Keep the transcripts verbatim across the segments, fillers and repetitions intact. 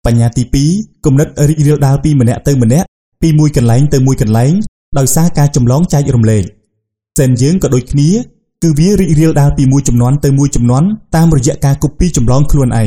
ปัญญาទីពីរគំនិតរីករាលដាលពីម្នាក់ទៅម្នាក់ពីមួយកន្លែងទៅមួយកន្លែងដោយសារការចម្លងចែករំលែកសែនយើងក៏ដូចគ្នាគឺវារីករាលដាលពីមួយចំនួនទៅមួយចំនួនតាមរយៈការ copy ចម្លងខ្លួនឯង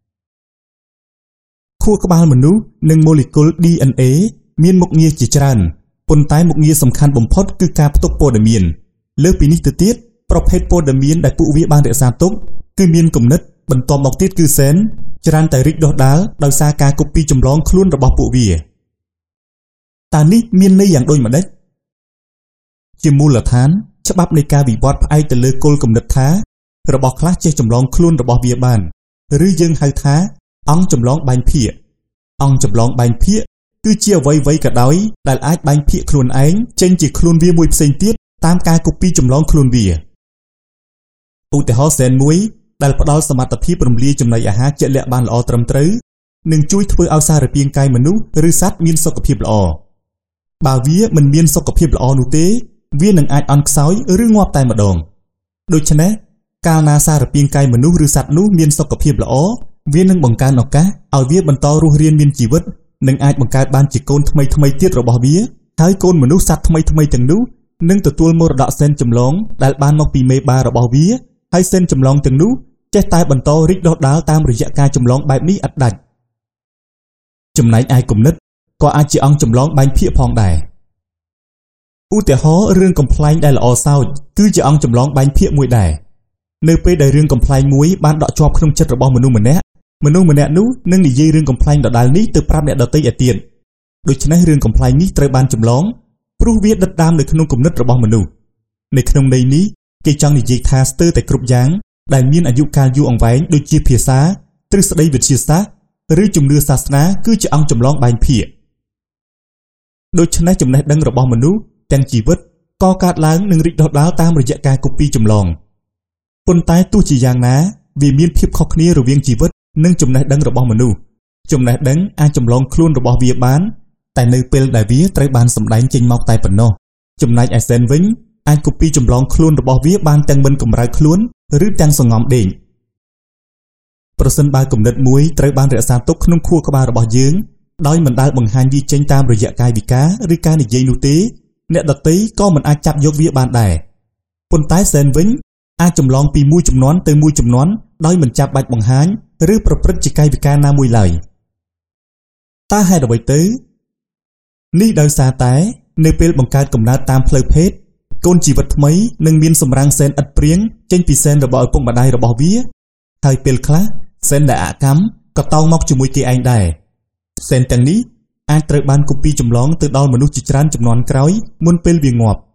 ខួរក្បាលមនុស្សនិង molecule ឌី เอ็น เอ មានមុខងារជាច្រើនប៉ុន្តែមុខងារសំខាន់បំផុតគឺការផ្ទុកព័ត៌មានលើសពីនេះទៅទៀតប្រភេទព័ត៌មានដែលពួកវាបានរក្សាទុកគឺមានគំនិតបន្ទាប់មកទៀតគឺសែនច្រើនតែរីកដុះដាលដោយសារការ copy ចម្លងខ្លួនរបស់ពួកវាតើនេះមានន័យយ៉ាងដូចម្តេចជាមូលដ្ឋានច្បាប់នៃការវិវត្តផ្អែកទៅលើគោលគំនិតថារបស់ខ្លះចេះចម្លងខ្លួនរបស់វាបានឬយើងហៅថាអង្គចម្លងបែងភាគអង្គចម្លងបែងភាគគឺជាអ្វីៗក៏ដោយដែលអាចបែងភាគខ្លួនឯងចេញជាខ្លួនវាមួយផ្សេងទៀតតាមការ copy ចម្លងខ្លួនវាឧទាហរណ៍សែនមួយដែលផ្ដល់សមត្ថភាពរំលាយចំណីអាហារជាក់លាក់បានល្អត្រឹមត្រូវនិងជួយធ្វើឲ្យសារពាង្គកាយមនុស្សឬសត្វមានសុខភាពល្អបើវាមិនមានសុខភាពល្អនោះទេវានឹងអាចអន់ខ្សោយឬងាប់តែម្ដងដូច្នេះកាលណាសារពាង្គកាយមនុស្សឬសត្វនោះមានសុខភាពល្អវានឹងបង្កើនឱកាសឲ្យវាបន្តរស់រានមានជីវិតនិងអាចបង្កើតបានជាកូនថ្មីថ្មីទៀតរបស់វាហើយកូនមនុស្សសត្វថ្មីថ្មីទាំងនោះនឹងទទួលមរតកសែនចម្លងដែលបានមកពីមេបារបស់វាហើយសែនចម្លងទាំងនោះចេះតែបន្តរីកដុះដាលតាមរយៈការចម្លងបែបនេះឥតដាច់ចំណែកឯគំនិតក៏អាចជាអង្គចម្លងបែងភាគផងដែរឧទាហរណ៍រឿងកំ pl ែងដែលល្អសោចគឺជាអង្គចម្លងបែងភាគមួយដែរនៅពេលដែលរឿងកំ pl ែងមួយបានដក់ជាប់ក្នុងចិត្តរបស់មនុស្សម្នាក់មនុស្សម្នាក់នោះនឹងនិយាយរឿងកំ pl ែងដដែលនេះទៅប្រាប់អ្នកដទៃឯទៀតដូច្នេះរឿងកំ pl ែងនេះត្រូវបានចម្លងព្រោះវាដិតដាមនៅក្នុងគំនិតរបស់មនុស្សនៅក្នុងន័យនេះគេចង់និយាយថាស្ទើរតែគ្រប់យ៉ាងដែលមានអាយុកាលយូរអង្វែងដូចជាភាសាទ្រឹស្ដីវិទ្យាសាស្ត្រឬជំនឿសាសនាគឺជាអង្គចម្លងបែងភាគដូច្នេះចំណេះដឹងរបស់មនុស្សទាំងជីវិតក៏កើតឡើងនិងរីកដុះដាលតាមរយៈការ copy ចម្លងប៉ុន្តែទោះជាយ៉ាងណាវាមានភាពខុសគ្នារវាងជីវិតនិងចំណេះដឹងរបស់មនុស្សចំណេះដឹងអាចចម្លងខ្លួនរបស់វាបានតែនៅពេលដែលវាត្រូវបានសម្ដែងចេញមកតែប៉ុណ្ណោះចំណែកឯសែនវិញអាច copy ចម្លងខ្លួនរបស់វាបានទាំងមិនកម្រើកខ្លួនឬទាំងសង្ងំដេកប្រសិនបើគំនិតមួយត្រូវបានរក្សាទុកក្នុងខួរក្បាលរបស់យើងដោយមិនដែលបង្ហាញវាចេញតាមរយៈកាយវិការឬការនិយាយនោះទេអ្នកដទៃក៏មិនអាចចាប់យកវាបានដែរប៉ុន្តែសែនវិញអាចចម្លងពីមួយចំនួនទៅមួយចំនួនដោយមិនចាប់បាច់បង្ហាញឬប្រព្រឹត្តជាកាយវិការណាមួយឡើយតើហេតុអ្វីទៅនេះដោយសារតែនៅពេលបង្កើតកំណើតតាមផ្លូវភេទកូនជីវិតថ្មីនឹងមានសម្រាំងសែនឥតព្រៀងចេញពីសែនរបស់ឪពុកម្ដាយរបស់វាហើយពេលខ្លះសែនដែលអកម្មក៏តោងមកជាមួយគេឯងដែរសែនទាំងនេះអាចត្រូវបាន copy ចម្លងទៅដល់មនុស្សជាច្រើនជំនាន់ក្រោយមុនពេលវាងាប់